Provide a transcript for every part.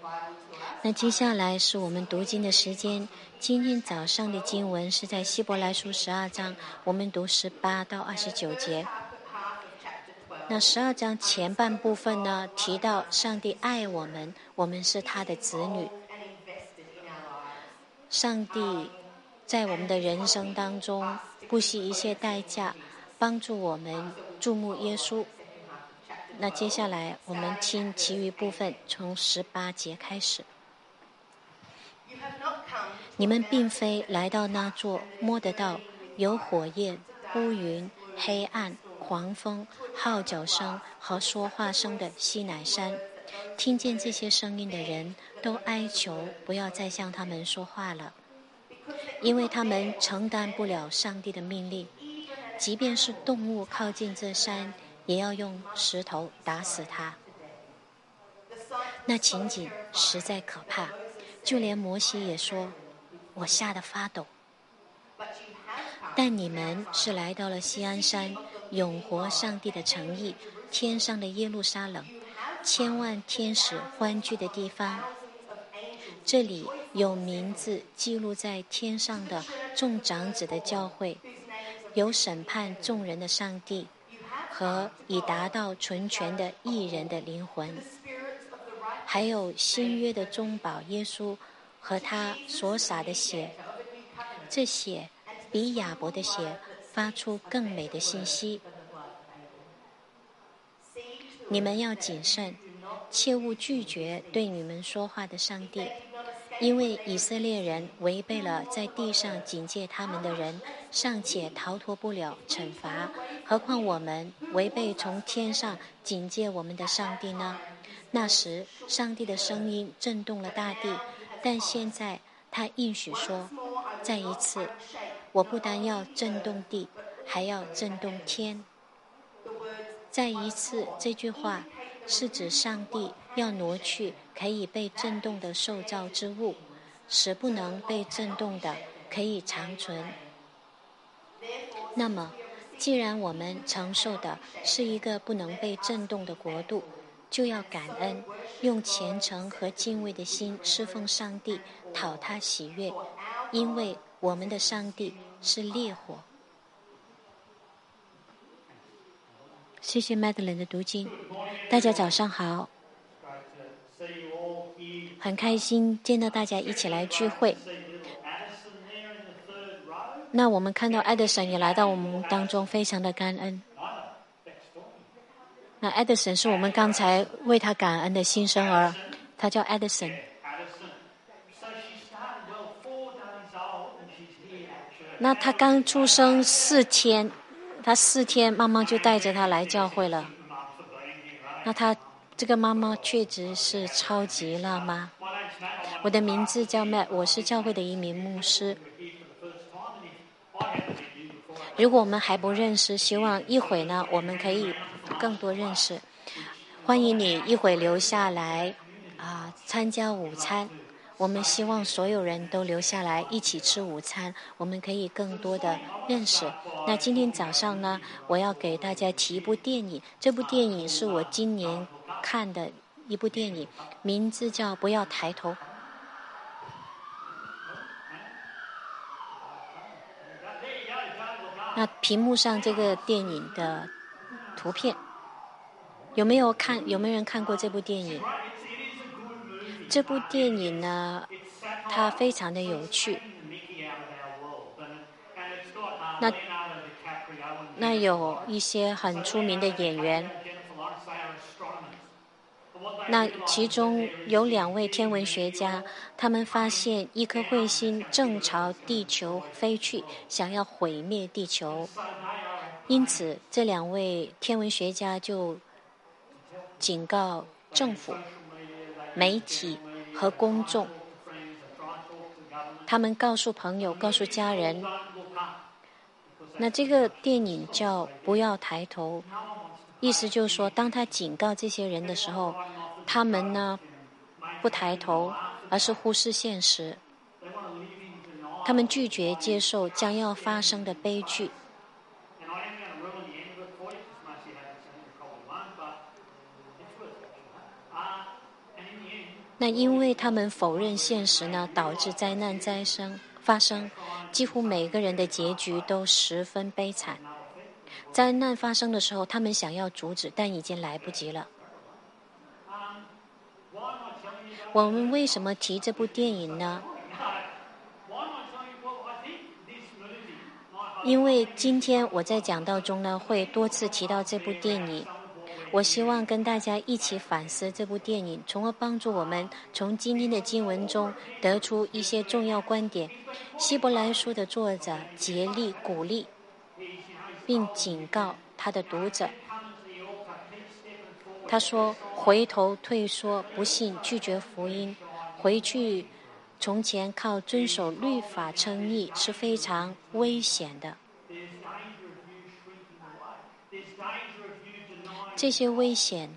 那接下来是我们读经的时间。今天早上的经文是在希伯来书12章，我们读18到29节。那12章前半部分呢，提到上帝爱我们，我们是他的子女。上帝在我们的人生当中不惜一切代价帮助我们注目耶稣。那接下来我们听其余部分，从18节开始。你们并非来到那座摸得到有火焰、乌云、黑暗、狂风、号角声和说话声的西乃山。听见这些声音的人都哀求不要再向他们说话了，因为他们承担不了上帝的命令，即便是动物靠近这山，也要用石头打死它。那情景实在可怕，就连摩西也说，我吓得发抖。但你们是来到了锡安山，永活上帝的城邑，天上的耶路撒冷，千万天使欢聚的地方。这里有名字记录在天上的众长子的教会，有审判众人的上帝，和已达到纯全的义人的灵魂，还有新约的中保耶稣和他所洒的血。这血比亚伯的血发出更美的信息。你们要谨慎，切勿拒绝对你们说话的上帝，因为以色列人违背了在地上警戒他们的人，尚且逃脱不了惩罚，何况我们违背从天上警戒我们的上帝呢？那时上帝的声音震动了大地，但现在他应许说，再一次，我不但要震动地，还要震动天。再一次这句话是指上帝要挪去可以被震动的受造之物，使不能被震动的可以长存。那么既然我们承受的是一个不能被震动的国度，就要感恩，用虔诚和敬畏的心侍奉上帝，讨他喜悦，因为我们的上帝是烈火。谢谢 Madeline 的读经。大家早上好，很开心见到大家一起来聚会。那我们看到 Edison 也来到我们当中，非常的感恩。那 Edison 是我们刚才为他感恩的新生儿，他叫 Edison。那他刚出生4天，他4天妈妈就带着他来教会了。那他这个妈妈确实是超级辣妈。我的名字叫 Matt， 我是教会的一名牧师。如果我们还不认识，希望一会呢我们可以更多认识。欢迎你一会留下来参加午餐。我们希望所有人都留下来一起吃午餐，我们可以更多的认识。那今天早上呢，我要给大家提一部电影，这部电影是我今年看的一部电影，名字叫《不要抬头》。那屏幕上这个电影的图片，有没有人看过这部电影？这部电影呢，它非常的有趣。那有一些很出名的演员，那其中有2位天文学家，他们发现一颗彗星正朝地球飞去，想要毁灭地球。因此这2位天文学家就警告政府、媒体和公众，他们告诉朋友，告诉家人。那这个电影叫《不要抬头》，意思就是说，当他警告这些人的时候，他们呢不抬头，而是忽视现实，他们拒绝接受将要发生的悲剧。 那因为他们否认现实呢，导致灾难发生，几乎每个人的结局都十分悲惨。灾难发生的时候，他们想要阻止，但已经来不及了。我们为什么提这部电影呢？因为今天我在讲道中呢，会多次提到这部电影。我希望跟大家一起反思这部电影，从而帮助我们从今天的经文中得出一些重要观点。希伯来书的作者竭力鼓励并警告他的读者，他说：回头退缩、不信、拒绝福音，回去从前靠遵守律法称义是非常危险的。这些危险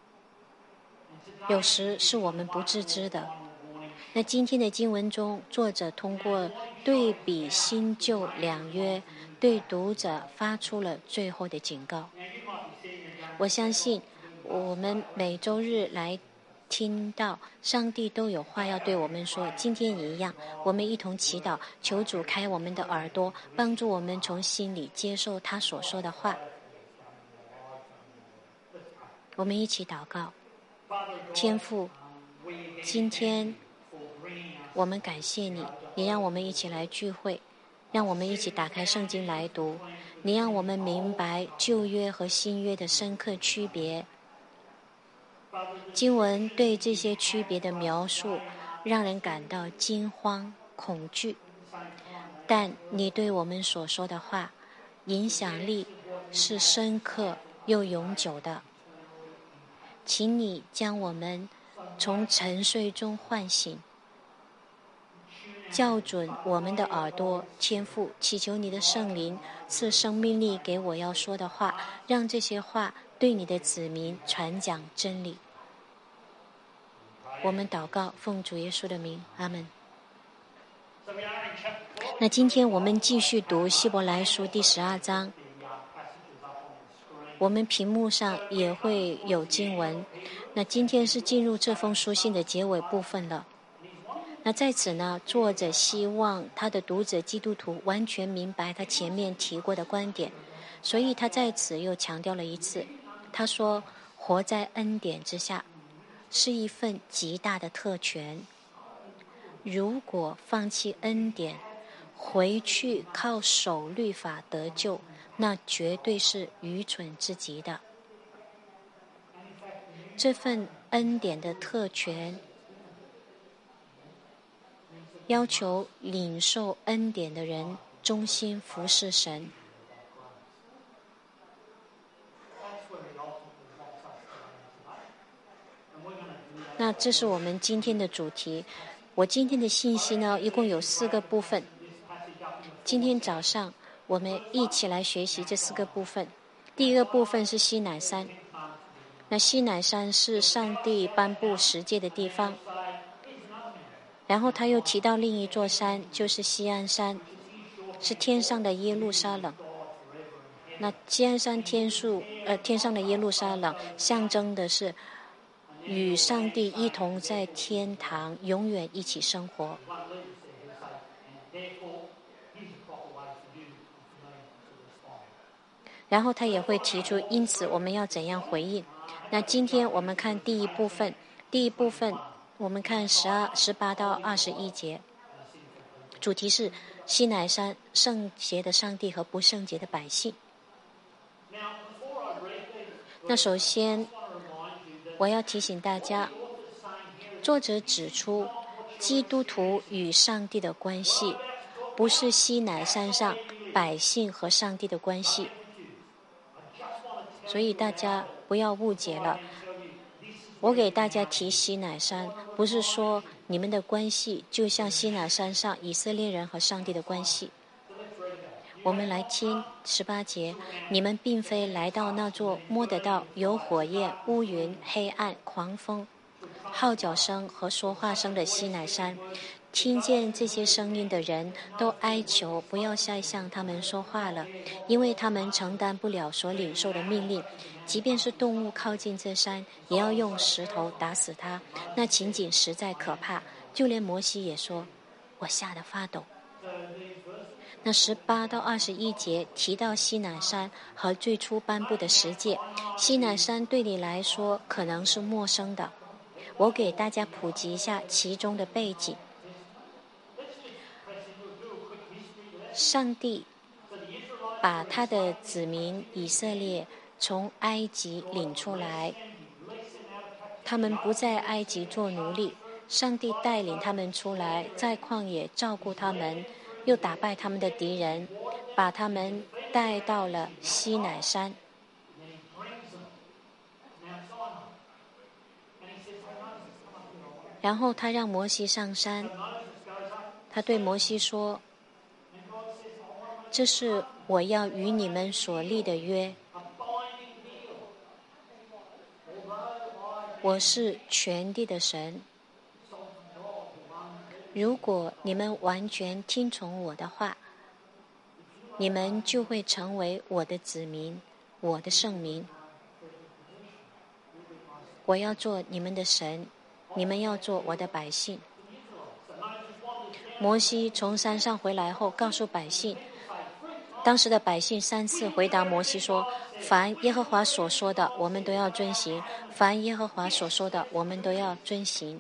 有时是我们不自知的。那今天的经文中，作者通过对比新旧两约，对读者发出了最后的警告。我相信我们每周日来听到上帝都有话要对我们说，今天也一样。我们一同祈祷，求主开我们的耳朵，帮助我们从心里接受他所说的话。我们一起祷告。天父，今天我们感谢你，你让我们一起来聚会，让我们一起打开圣经来读，你让我们明白旧约和新约的深刻区别。经文对这些区别的描述让人感到惊慌恐惧，但你对我们所说的话影响力是深刻又永久的。请你将我们从沉睡中唤醒，校准我们的耳朵。天父，祈求你的圣灵赐生命力给我要说的话，让这些话对你的子民传讲真理。我们祷告，奉主耶稣的名，阿们。那今天我们继续读希伯来书第12章，我们屏幕上也会有经文。那今天是进入这封书信的结尾部分了。那在此呢，作者希望他的读者基督徒完全明白他前面提过的观点，所以他在此又强调了一次。他说，活在恩典之下是一份极大的特权。如果放弃恩典，回去靠守律法得救，那绝对是愚蠢至极的。这份恩典的特权要求领受恩典的人忠心服侍神。那这是我们今天的主题。我今天的信息呢，一共有4个部分。今天早上我们一起来学习这4个部分。第一个部分是西乃山。那西乃山是上帝颁布十诫的地方。然后他又提到另一座山，就是锡安山，是天上的耶路撒冷。那锡安山天上的耶路撒冷，象征的是与上帝一同在天堂永远一起生活。然后他也会提出，因此我们要怎样回应。那今天我们看第一部分我们看18到21节，主题是西乃山圣洁的上帝和不圣洁的百姓。那首先我要提醒大家，作者指出基督徒与上帝的关系不是西乃山上百姓和上帝的关系，所以大家不要误解了。我给大家提西乃山，不是说你们的关系就像西乃山上以色列人和上帝的关系。我们来听18节，你们并非来到那座摸得到有火焰、乌云、黑暗、狂风、号角声和说话声的西乃山， 听见这些声音的人都哀求不要再向他们说话了，因为他们承担不了所领受的命令。即便是动物靠近这山，也要用石头打死它。那情景实在可怕，就连摩西也说：“我吓得发抖。”那18到21节提到西乃山和最初颁布的10诫。西乃山对你来说可能是陌生的，我给大家普及一下其中的背景。上帝把他的子民以色列从埃及领出来，他们不在埃及做奴隶，上帝带领他们出来，在旷野照顾他们，又打败他们的敌人，把他们带到了西乃山。然后他让摩西上山，他对摩西说：“这是我要与你们所立的约，我是全地的神。如果你们完全听从我的话，你们就会成为我的子民，我的圣民。我要做你们的神，你们要做我的百姓。”摩西从山上回来后，告诉百姓，当时的百姓3次回答摩西说：“凡耶和华所说的，我们都要遵行；凡耶和华所说的，我们都要遵行。”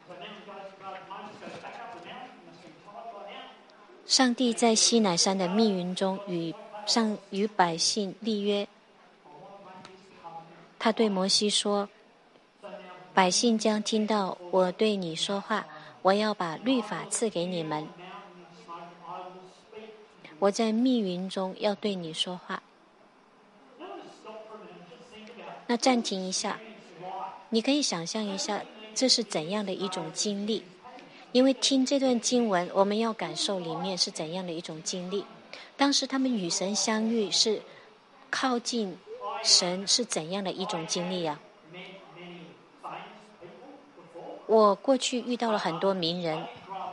上帝在西乃山的密云中与百姓立约。他对摩西说：“百姓将听到我对你说话，我要把律法赐给你们。我在密云中要对你说话。”那暂停一下，你可以想象一下这是怎样的一种经历，因为听这段经文，我们要感受里面是怎样的一种经历。当时他们与神相遇，是靠近神，是怎样的一种经历呀？我过去遇到了很多名人。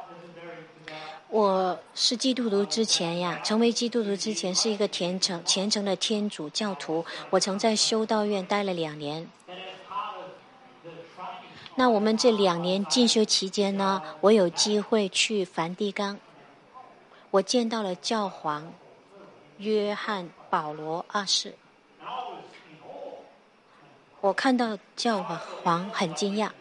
我是基督徒之前呀，成为基督徒之前是一个虔诚的天主教徒。我曾在修道院待了2年。那我们这2年进修期间呢，我有机会去梵蒂冈，我见到了教皇约翰保罗2世。我看到教皇很惊讶。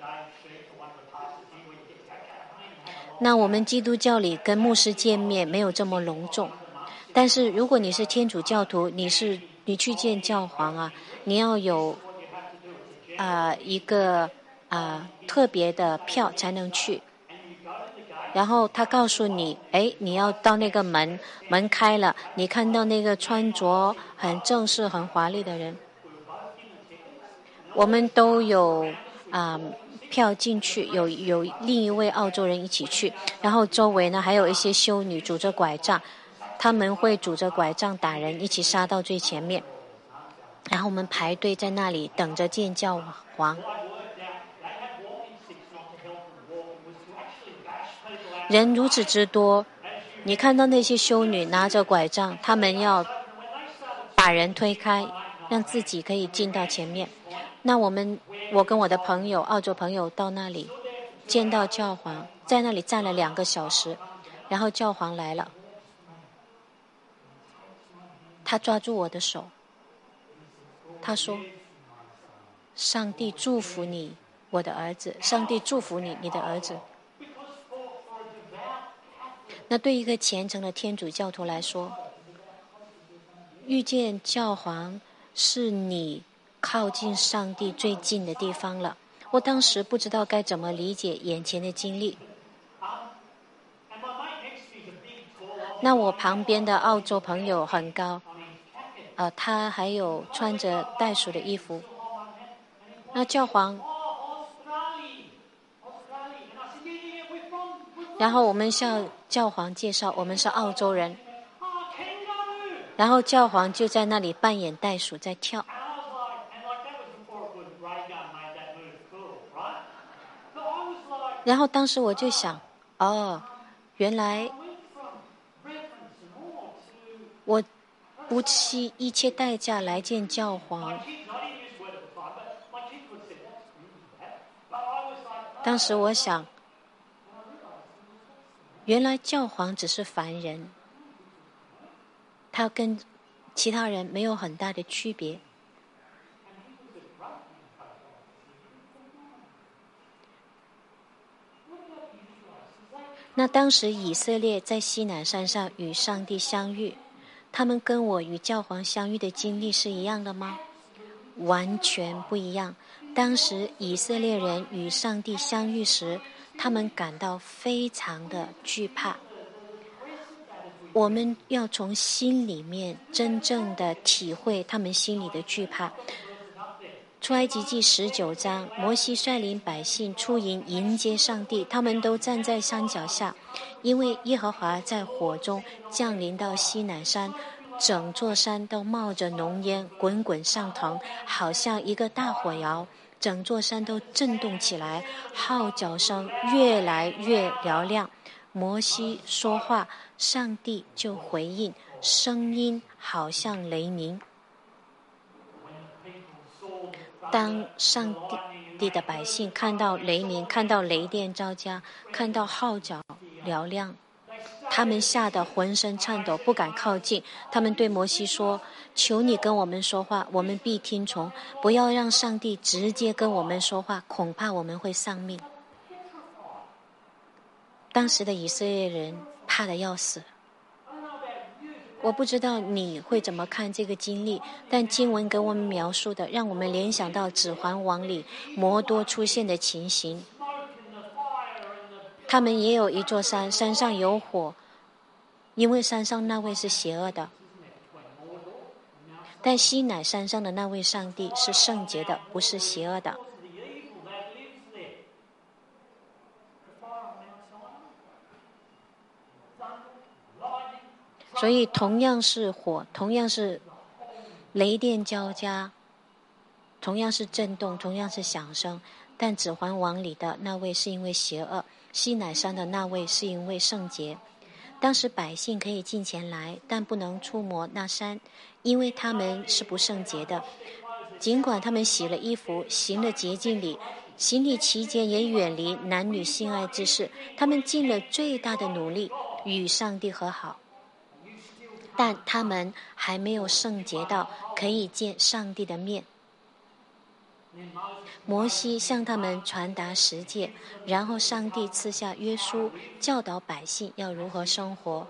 那我们基督教里跟牧师见面没有这么隆重，但是如果你是天主教徒，你去见教皇啊，你要有一个特别的票才能去。然后他告诉你，你要到那个门开了，你看到那个穿着很正式很华丽的人，我们都有票进去，有另一位澳洲人一起去，然后周围呢还有一些修女拄着拐杖，他们会拄着拐杖打人，一起杀到最前面，然后我们排队在那里等着见教皇。人如此之多，你看到那些修女拿着拐杖，他们要把人推开，让自己可以进到前面。那我跟我的朋友，澳洲朋友到那里见到教皇，在那里站了2个小时，然后教皇来了，他抓住我的手，他说：“上帝祝福你，我的儿子，上帝祝福你，你的儿子。”那对一个虔诚的天主教徒来说，遇见教皇是你靠近上帝最近的地方了。我当时不知道该怎么理解眼前的经历。那我旁边的澳洲朋友很高，他还有穿着袋鼠的衣服。那教皇，然后我们向教皇介绍我们是澳洲人，然后教皇就在那里扮演袋鼠在跳。然后当时我就想， 哦，原来我不惜一切代价来见教皇。当时我想，原来教皇只是凡人，他跟其他人没有很大的区别。那当时以色列在西乃山上与上帝相遇，他们跟我与教皇相遇的经历是一样的吗？完全不一样。当时以色列人与上帝相遇时，他们感到非常的惧怕。我们要从心里面真正的体会他们心里的惧怕。出埃及记19章，摩西率领百姓出营迎接上帝，他们都站在山脚下，因为耶和华在火中降临到西乃山，整座山都冒着浓烟，滚滚上腾，好像一个大火窑，整座山都震动起来，号角声越来越嘹亮。摩西说话，上帝就回应，声音好像雷鸣。当上帝的百姓看到雷鸣，看到雷电交加，看到号角嘹亮，他们吓得浑身颤抖，不敢靠近。他们对摩西说：求你跟我们说话，我们必听从，不要让上帝直接跟我们说话，恐怕我们会丧命。当时的以色列人怕得要死。我不知道你会怎么看这个经历，但经文给我们描述的，让我们联想到《指环王》里摩多出现的情形。他们也有一座山，山上有火，因为山上那位是邪恶的。但西乃山上的那位上帝是圣洁的，不是邪恶的。所以同样是火，同样是雷电交加，同样是震动，同样是响声，但指环王里的那位是因为邪恶，西乃山的那位是因为圣洁。当时百姓可以进前来，但不能触摸那山，因为他们是不圣洁的。尽管他们洗了衣服，行了洁净礼，行礼期间也远离男女性爱之事，他们尽了最大的努力与上帝和好，但他们还没有圣洁到可以见上帝的面。摩西向他们传达十诫，然后上帝赐下约书，教导百姓要如何生活。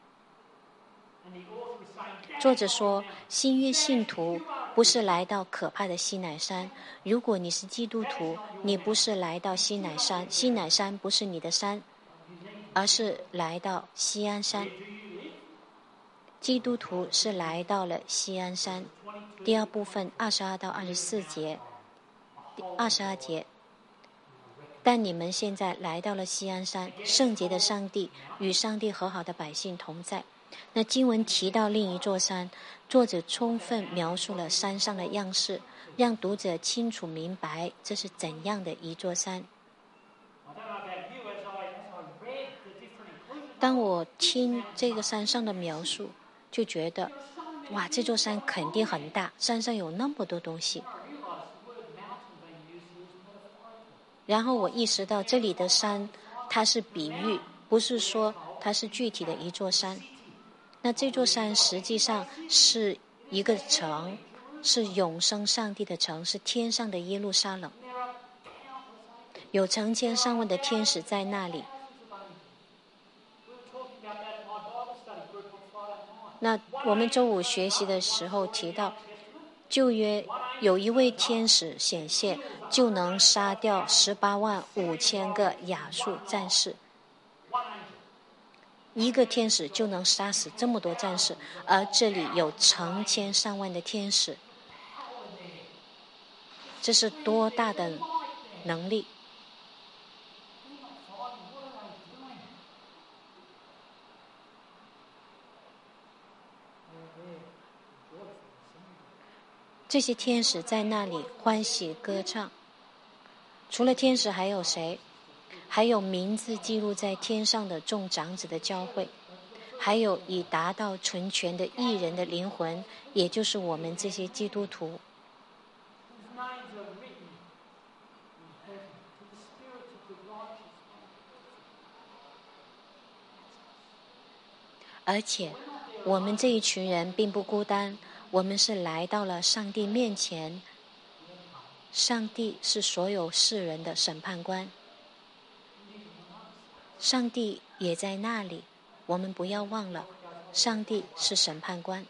作者说，新约信徒不是来到可怕的西乃山。如果你是基督徒，你不是来到西乃山，西乃山不是你的山，而是来到锡安山。基督徒是来到了锡安山。第二部分22到24节，22节。但你们现在来到了锡安山，圣洁的上帝与上帝和好的百姓同在。那经文提到另一座山，作者充分描述了山上的样式，让读者清楚明白这是怎样的一座山。当我听这个山上的描述，就觉得哇，这座山肯定很大，山上有那么多东西。然后我意识到这里的山它是比喻，不是说它是具体的一座山。那这座山实际上是一个城，是永生上帝的城，是天上的耶路撒冷，有成千上万的天使在那里。那我们周五学习的时候提到，旧约有一位天使显现，就能杀掉185000个亚述战士。一个天使就能杀死这么多战士，而这里有成千上万的天使，这是多大的能力！这些天使在那里欢喜歌唱。除了天使还有谁？ 还有名字记录在天上的众长子的教会，还有已达到纯全的义人的灵魂，也就是我们这些基督徒。而且我们这一群人并不孤单，我们是来到了上帝面前。上帝是所有世人的审判官，上帝也在那里，我们不要忘了，上帝是审判官。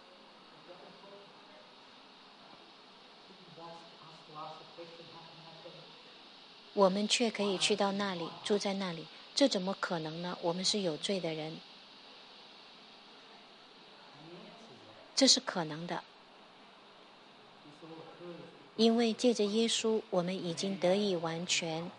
我们却可以去到那里，住在那里，这怎么可能呢？我们是有罪的人，这是可能的，因为借着耶稣，我们已经得以完全。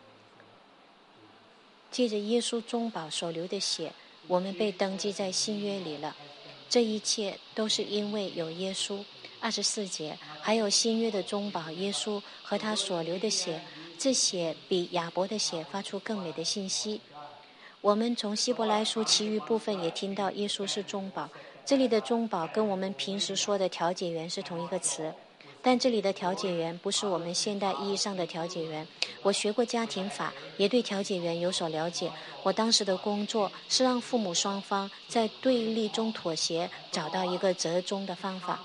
借着耶稣中保所流的血，我们被登记在新约里了。这一切都是因为有耶稣。24节，还有新约的中保耶稣和他所流的血，这血比亚伯的血发出更美的信息。我们从希伯来书其余部分也听到耶稣是中保，这里的中保跟我们平时说的调解员是同一个词，但这里的调解员不是我们现代意义上的调解员。我学过家庭法，也对调解员有所了解。我当时的工作是让父母双方在对立中妥协，找到一个折中的方法。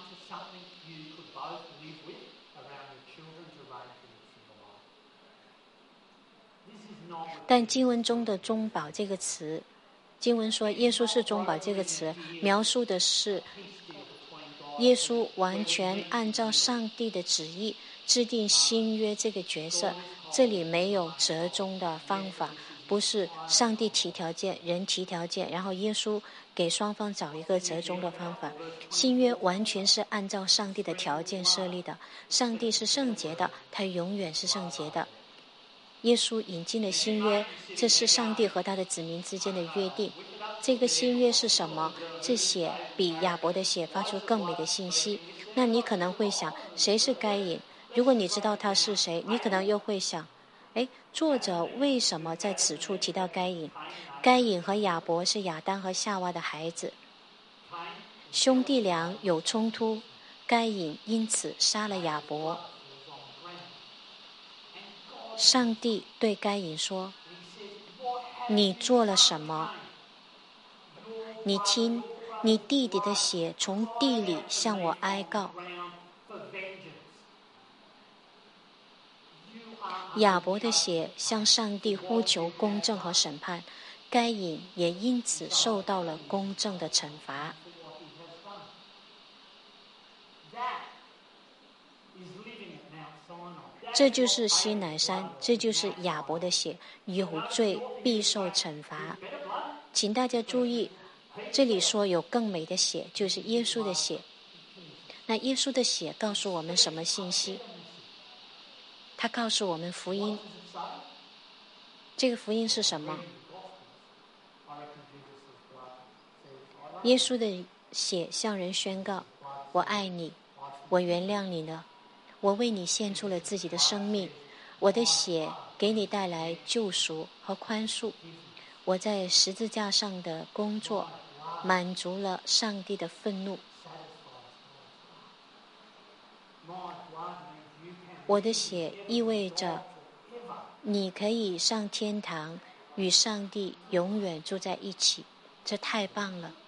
但经文中的中保这个词，经文说耶稣是中保这个词，描述的是耶稣完全按照上帝的旨意制定新约这个角色，这里没有折中的方法，不是上帝提条件，人提条件，然后耶稣给双方找一个折中的方法。新约完全是按照上帝的条件设立的，上帝是圣洁的，他永远是圣洁的。耶稣引进了新约，这是上帝和他的子民之间的约定。这个新约是什么？这血比亚伯的血发出更美的信息。那你可能会想，谁是该隐？如果你知道他是谁，你可能又会想，作者为什么在此处提到该隐？该隐和亚伯是亚当和夏娃的孩子，兄弟俩有冲突，该隐因此杀了亚伯。上帝对该隐说：你做了什么？你听，你弟弟的血从地里向我哀告。亚伯的血向上帝呼求公正和审判，该隐也因此受到了公正的惩罚。这就是西乃山，这就是亚伯的血，有罪必受惩罚。请大家注意，这里说有更美的血，就是耶稣的血。那耶稣的血告诉我们什么信息？他告诉我们福音。这个福音是什么？耶稣的血向人宣告：我爱你，我原谅你了，我为你献出了自己的生命，我的血给你带来救赎和宽恕。我在十字架上的工作满足了上帝的愤怒。我的血意味着你可以上天堂，与上帝永远住在一起，这太棒了。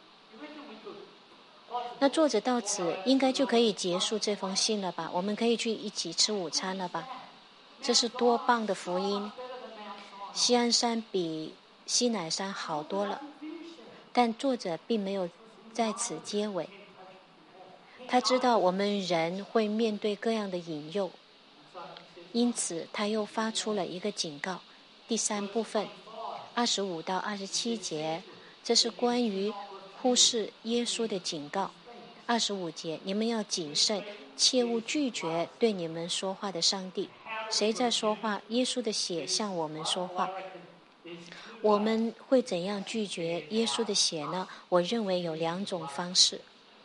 那作者到此应该就可以结束这封信了吧？我们可以去一起吃午餐了吧？这是多棒的福音！锡安山比西乃山好多了，但作者并没有在此结尾。他知道我们人会面对各样的引诱，因此他又发出了一个警告。第3部分25到27节，这是关于忽视耶稣的警告。25节，你们要谨慎，切勿拒绝对你们说话的上帝。谁在说话？耶稣的血向我们说话。我们会怎样拒绝耶稣的血呢？我认为有2种方式。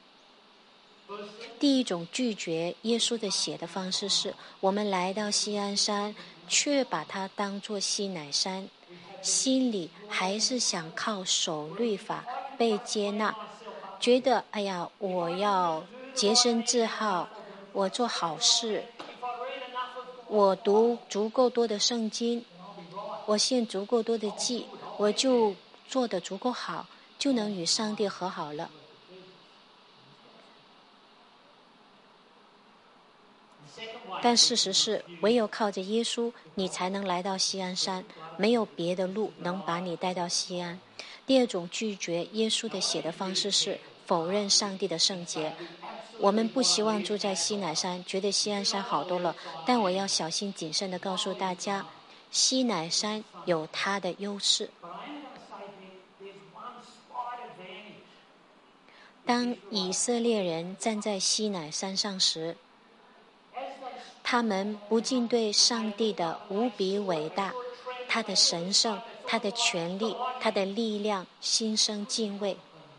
第一种拒绝耶稣的血的方式是，我们来到锡安山，却把它当作西乃山。 心里还是想靠守律法被接纳，觉得哎呀，我要洁身自好，我做好事，我读足够多的圣经，我献足够多的祭，我就做得足够好，就能与上帝和好了。但事实是，唯有靠着耶稣，你才能来到锡安山，没有别的路能把你带到锡安。第二种拒绝耶稣的血的方式是否认上帝的圣洁。我们不希望住在西乃山，觉得锡安山好多了，但我要小心谨慎地告诉大家，西乃山有它的优势。当以色列人站在西乃山上时，他们不仅对上帝的无比伟大、他的神圣、他的权力、他的力量心生敬畏。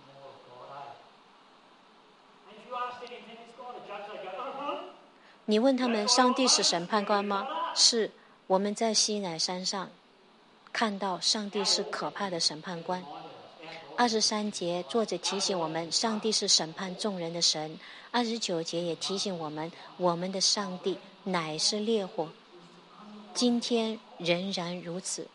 你问他们，上帝是审判官吗？是。我们在西乃山上看到上帝是可怕的审判官。23节，作者提醒我们，上帝是审判众人的神。29节也提醒我们，我们的上帝乃是烈火，今天仍然如此。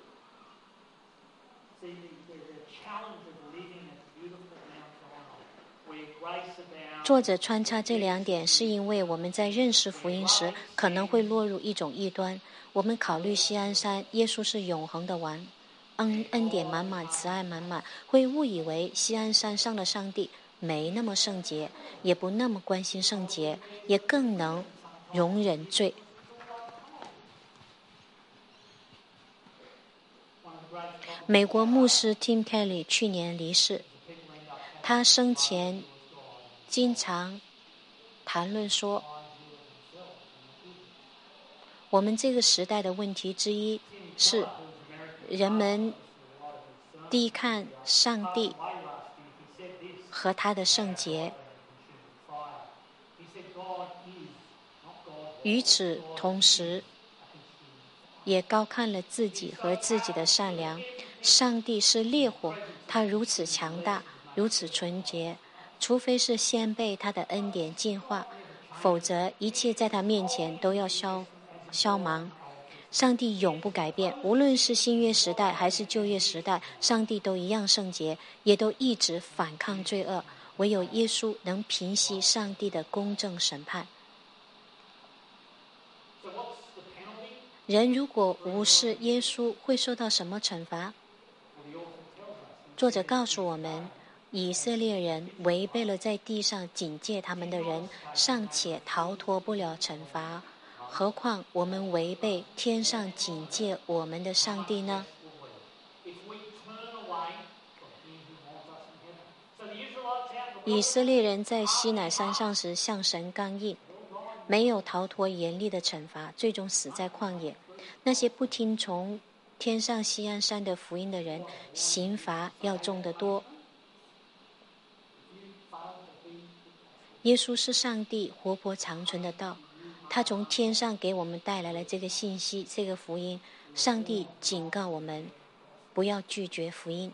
作者穿插这两点，是因为我们在认识福音时可能会落入一种异端。我们考虑锡安山，耶稣是永恒的王，恩典满满，慈爱满满，会误以为锡安山上的上帝没那么圣洁，也不那么关心圣洁，也更能容忍罪。美国牧师 Tim Kelly 去年离世，他生前经常谈论说，我们这个时代的问题之一是人们低看上帝和他的圣洁，与此同时也高看了自己和自己的善良。上帝是烈火，他如此强大，如此纯洁，除非是先被他的恩典净化，否则一切在他面前都要消亡。上帝永不改变，无论是新约时代还是旧约时代，上帝都一样圣洁，也都一直反抗罪恶。唯有耶稣能平息上帝的公正审判。人如果无视耶稣，会受到什么惩罚？作者告诉我们，以色列人违背了在地上警戒他们的人，尚且逃脱不了惩罚，何况我们违背天上警戒我们的上帝呢？以色列人在西乃山上时向神刚硬，没有逃脱严厉的惩罚，最终死在旷野。那些不听从天上锡安山的福音的人，刑罚要重得多。耶稣是上帝活泼长存的道，他从天上给我们带来了这个信息，这个福音。上帝警告我们不要拒绝福音。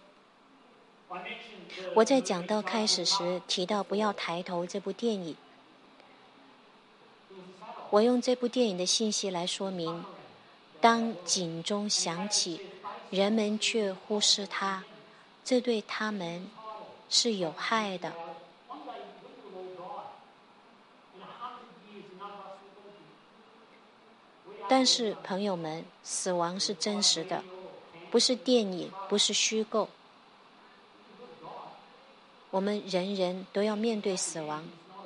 我在讲道开始时提到不要抬头这部电影，我用这部电影的信息来说明，当警钟响起，人们却忽视它，这对他们是有害的。但是朋友们，死亡是真实的，不是电影，不是虚构。我们人人都要面对死亡。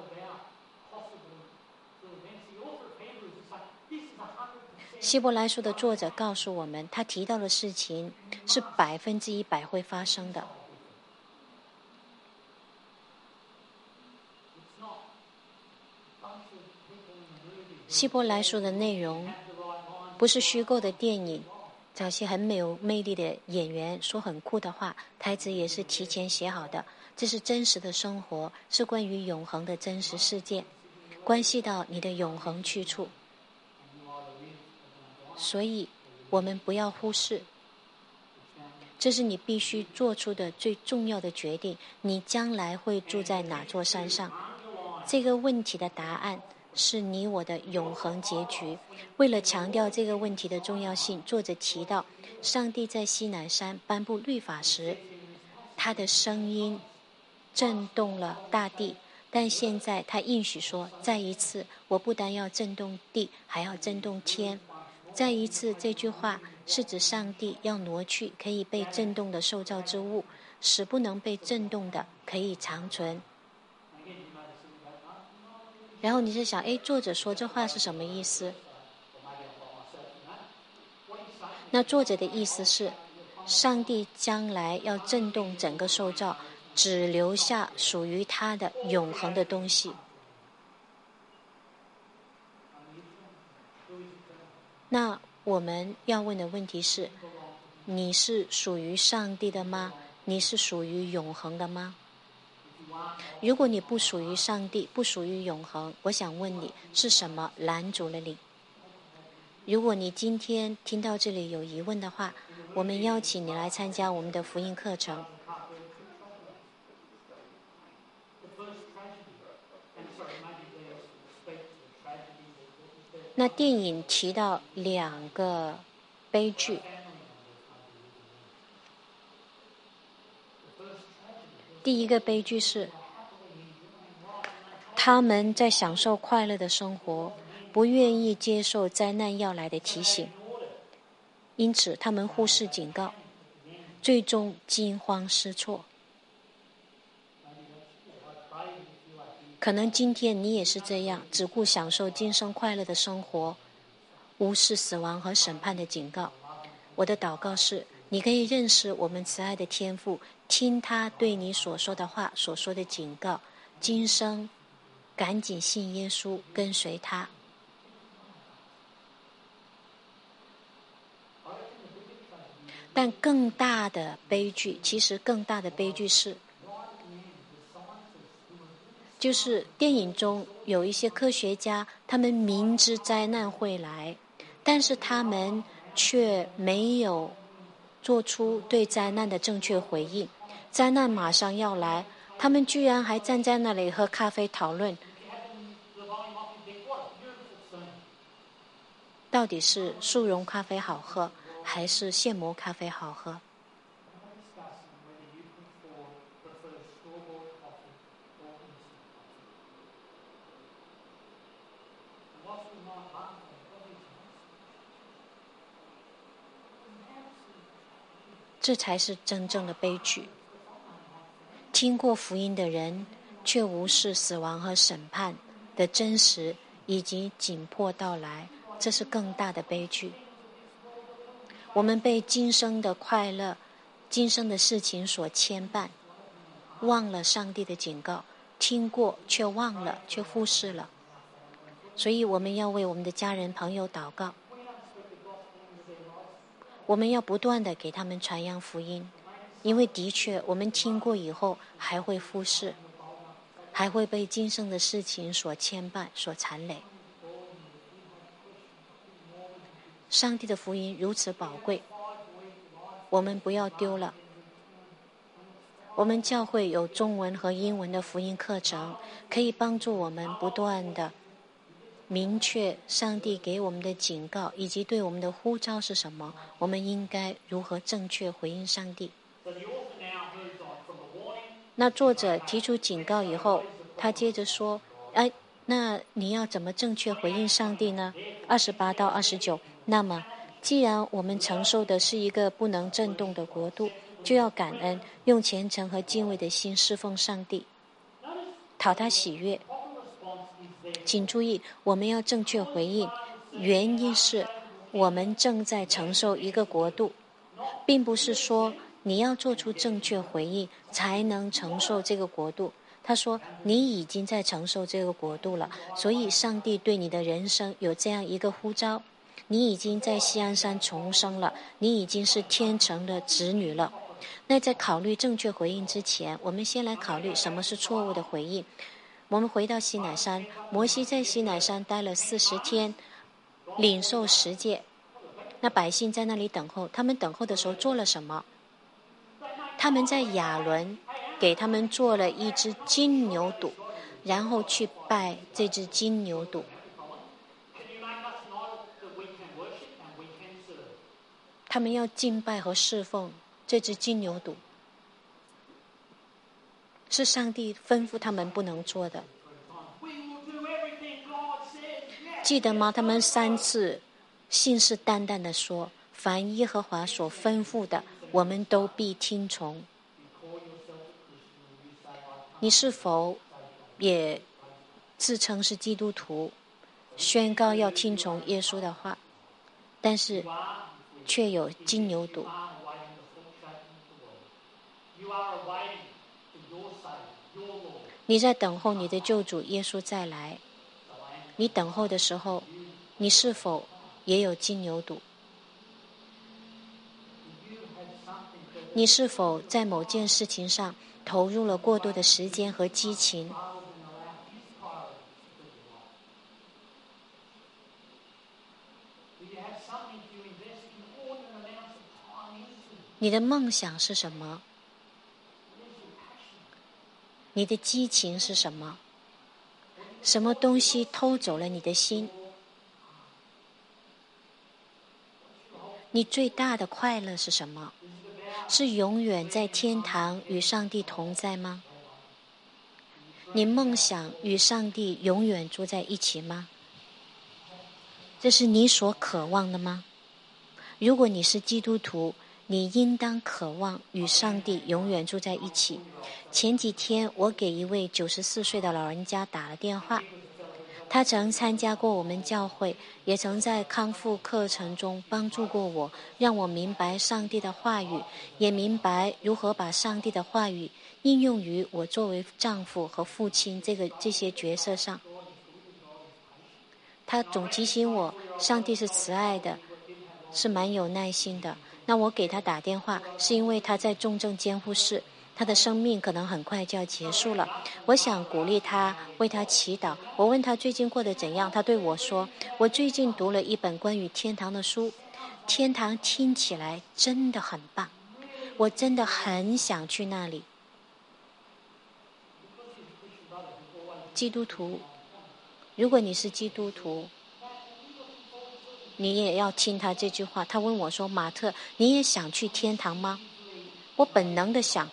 希伯来书的作者告诉我们，他提到的事情是100%会发生的。希伯来书的内容不是虚构的电影，找些很有魅力的演员说很酷的话，台词也是提前写好的。这是真实的生活，是关于永恒的真实事件，关系到你的永恒去处。所以我们不要忽视。 这是你必须做出的最重要的决定。你将来会住在哪座山上？这个问题的答案是你我的永恒结局。为了强调这个问题的重要性，作者提到，上帝在西乃山颁布律法时，他的声音震动了大地，但现在他应许说，再一次，我不但要震动地，还要震动天。再一次这句话是指上帝要挪去可以被震动的受造之物，使不能被震动的可以长存。然后你就想，作者说这话是什么意思？那作者的意思是，上帝将来要震动整个受造，只留下属于他的永恒的东西。那我们要问的问题是，你是属于上帝的吗？你是属于永恒的吗？如果你不属于上帝，不属于永恒，我想问你，是什么拦阻了你？如果你今天听到这里有疑问的话，我们邀请你来参加我们的福音课程。那电影提到2个悲剧。第一个悲剧是，他们在享受快乐的生活，不愿意接受灾难要来的提醒，因此他们忽视警告，最终惊慌失措。可能今天你也是这样，只顾享受今生快乐的生活，无视死亡和审判的警告。我的祷告是，你可以认识我们慈爱的天父，听他对你所说的话，所说的警告，今生赶紧信耶稣，跟随他。但更大的悲剧，其实更大的悲剧是，就是电影中有一些科学家，他们明知灾难会来，但是他们却没有做出对灾难的正确回应。灾难马上要来，他们居然还站在那里喝咖啡讨论，到底是速溶咖啡好喝，还是现磨咖啡好喝？这才是真正的悲剧。听过福音的人，却无视死亡和审判的真实以及紧迫到来，这是更大的悲剧。我们被今生的快乐、今生的事情所牵绊，忘了上帝的警告，听过却忘了，却忽视了。所以我们要为我们的家人朋友祷告，我们要不断地给他们传扬福音，因为的确我们听过以后还会忽视，还会被今生的事情所牵绊、所缠累。上帝的福音如此宝贵，我们不要丢了。我们教会有中文和英文的福音课程，可以帮助我们不断地明确上帝给我们的警告，以及对我们的呼召是什么，我们应该如何正确回应上帝。那作者提出警告以后，他接着说，那你要怎么正确回应上帝呢？28到29，那么既然我们承受的是一个不能震动的国度，就要感恩，用虔诚和敬畏的心侍奉上帝，讨他喜悦。请注意，我们要正确回应，原因是我们正在承受一个国度，并不是说你要做出正确回应才能承受这个国度。他说你已经在承受这个国度了，所以上帝对你的人生有这样一个呼召，你已经在锡安山重生了，你已经是天成的子女了。那在考虑正确回应之前，我们先来考虑什么是错误的回应。我们回到西乃山，摩西在西乃山待了40天，领受10诫。那百姓在那里等候，他们等候的时候做了什么？ 他们在亚伦给他们做了一只金牛犊，然后去拜这只金牛犊。他们要敬拜和侍奉这只金牛犊，是上帝吩咐他们不能做的。记得吗？他们3次信誓旦旦地说，凡耶和华所吩咐的，我们都必听从。你是否也自称是基督徒，宣告要听从耶稣的话，但是却有金牛犊？你在等候你的救主耶稣再来，你等候的时候，你是否也有金牛犊？你是否在某件事情上投入了过多的时间和激情？你的梦想是什么？你的激情是什么？什么东西偷走了你的心？你最大的快乐是什么？是永远在天堂与上帝同在吗？你梦想与上帝永远住在一起吗？这是你所渴望的吗？如果你是基督徒，你应当渴望与上帝永远住在一起。前几天我给一位94岁的老人家打了电话，他曾参加过我们教会，也曾在康复课程中帮助过我，让我明白上帝的话语，也明白如何把上帝的话语应用于我作为丈夫和父亲这些角色上。他总提醒我，上帝是慈爱的，是蛮有耐心的。那我给他打电话，是因为他在重症监护室，他的生命可能很快就要结束了。我想鼓励他，为他祈祷。我问他最近过得怎样，他对我说，我最近读了一本关于天堂的书，天堂听起来真的很棒，我真的很想去那里。基督徒，如果你是基督徒，你也要听他这句话。他问我说，马特，你也想去天堂吗？我本能的想，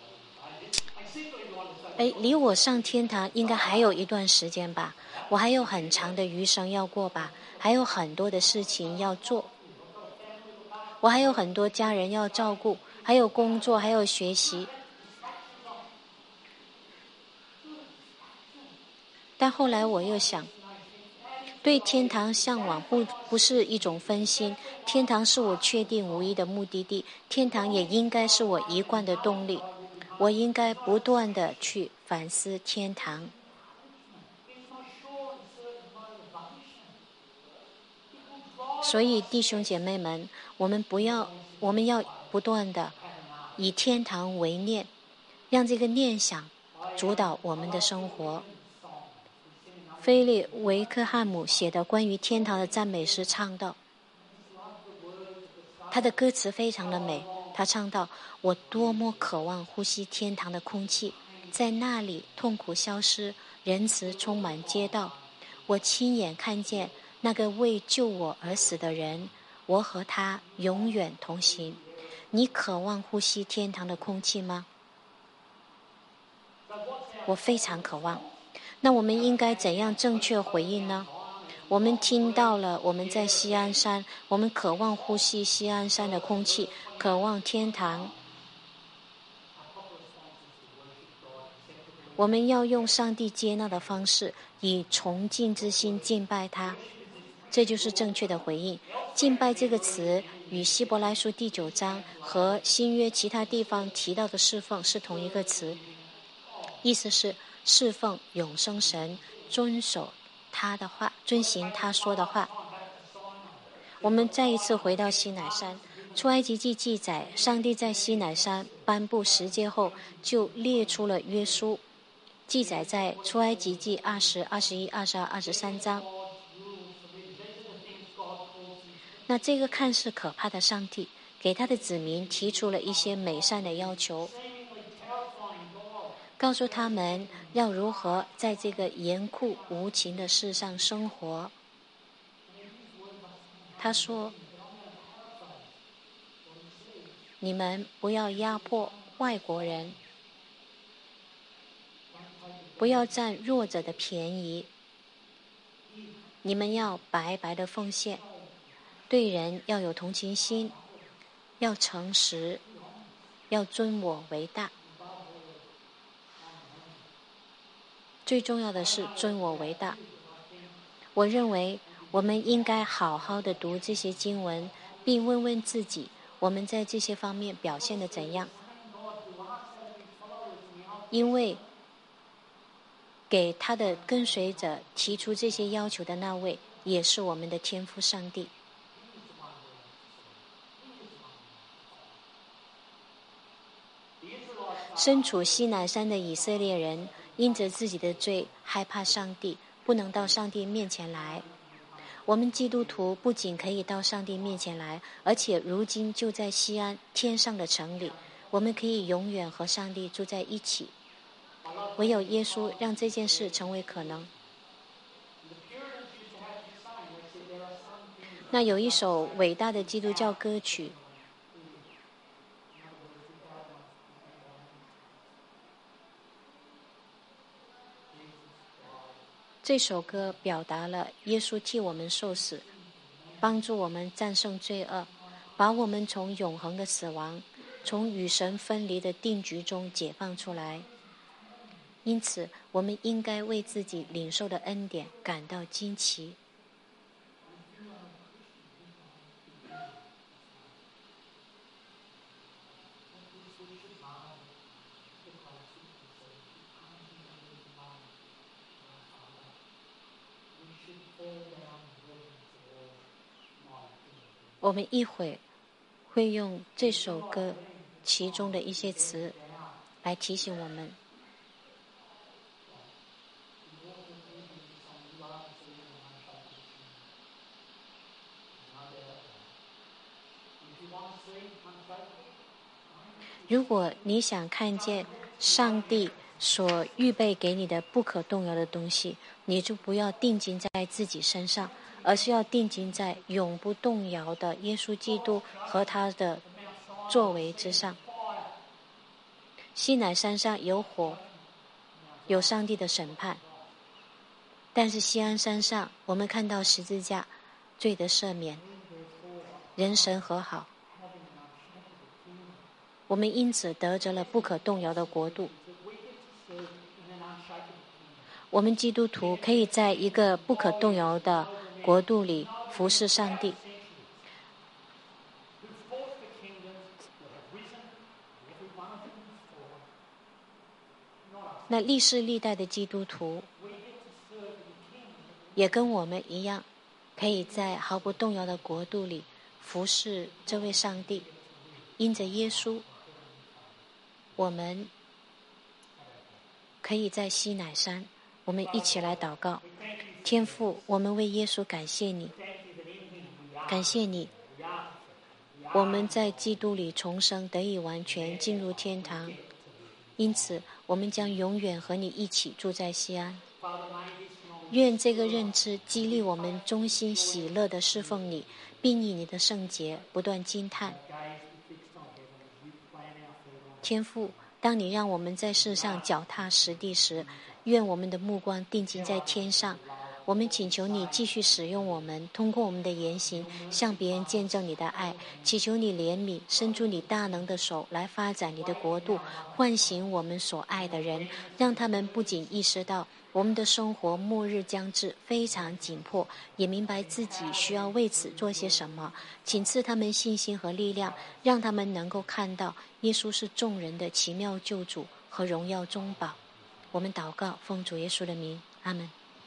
离我上天堂应该还有一段时间吧，我还有很长的余生要过吧，还有很多的事情要做，我还有很多家人要照顾，还有工作，还有学习。但后来我又想，对天堂向往不是一种分心，天堂是我确定无疑的目的地，天堂也应该是我一贯的动力。我应该不断地去反思天堂。所以弟兄姐妹们，我们要不断地以天堂为念，让这个念想主导我们的生活。菲利维克汉姆写的关于天堂的赞美诗唱道，他的歌词非常的美。他唱道，我多么渴望呼吸天堂的空气，在那里痛苦消失，仁慈充满街道。我亲眼看见那个为救我而死的人，我和他永远同行。你渴望呼吸天堂的空气吗？我非常渴望。那我们应该怎样正确回应呢？我们听到了，我们在锡安山，我们渴望呼吸锡安山的空气，渴望天堂。我们要用上帝接纳的方式，以崇敬之心敬拜他，这就是正确的回应。敬拜这个词与希伯来书第9章和新约其他地方提到的侍奉是同一个词，意思是侍奉永生神，遵守他的话，遵行他说的话。我们再一次回到西乃山，出埃及记记载，上帝在西乃山颁布十诫后，就列出了约书，记载在出埃及记20、21、22、23章。那这个看似可怕的上帝， 给他的子民提出了一些美善的要求，告诉他们要如何在这个严酷无情的世上生活。他说：你们不要压迫外国人，不要占弱者的便宜，你们要白白的奉献，对人要有同情心，要诚实，要尊我为大。最重要的是尊我为大。我认为我们应该好好的读这些经文，并问问自己，我们在这些方面表现得怎样？因为给他的跟随者提出这些要求的那位，也是我们的天父上帝。身处西乃山的以色列人，因着自己的罪，害怕上帝，不能到上帝面前来。我们基督徒不仅可以到上帝面前来，而且如今就在西安天上的城里，我们可以永远和上帝住在一起。唯有耶稣让这件事成为可能。那有一首伟大的基督教歌曲，这首歌表达了耶稣替我们受死，帮助我们战胜罪恶，把我们从永恒的死亡，从与神分离的定局中解放出来。因此，我们应该为自己领受的恩典感到惊奇。我们一会会用这首歌其中的一些词来提醒我们。如果你想看见上帝所预备给你的不可动摇的东西，你就不要定睛在自己身上，而是要定睛在永不动摇的耶稣基督和他的作为之上。西乃山上有火，有上帝的审判，但是锡安山上我们看到十字架，罪的赦免，人神和好，我们因此得着了不可动摇的国度。我们基督徒可以在一个不可动摇的国度里服侍上帝。那历世历代的基督徒也跟我们一样，可以在毫不动摇的国度里服侍这位上帝。因着耶稣，我们可以在西乃山，我们一起来祷告。天父，我们为耶稣感谢你，感谢你，我们在基督里重生，得以完全进入天堂。因此我们将永远和你一起住在西安。愿这个认知激励我们衷心喜乐地侍奉你，并以你的圣洁不断惊叹。天父，当你让我们在世上脚踏实地时，愿我们的目光定睛在天上。我们请求你继续使用我们，通过我们的言行向别人见证你的爱，祈求你怜悯，伸出你大能的手来发展你的国度，唤醒我们所爱的人，让他们不仅意识到我们的生活末日将至，非常紧迫，也明白自己需要为此做些什么。请赐他们信心和力量，让他们能够看到耶稣是众人的奇妙救主和荣耀中保。我们祷告，奉主耶稣的名，阿们。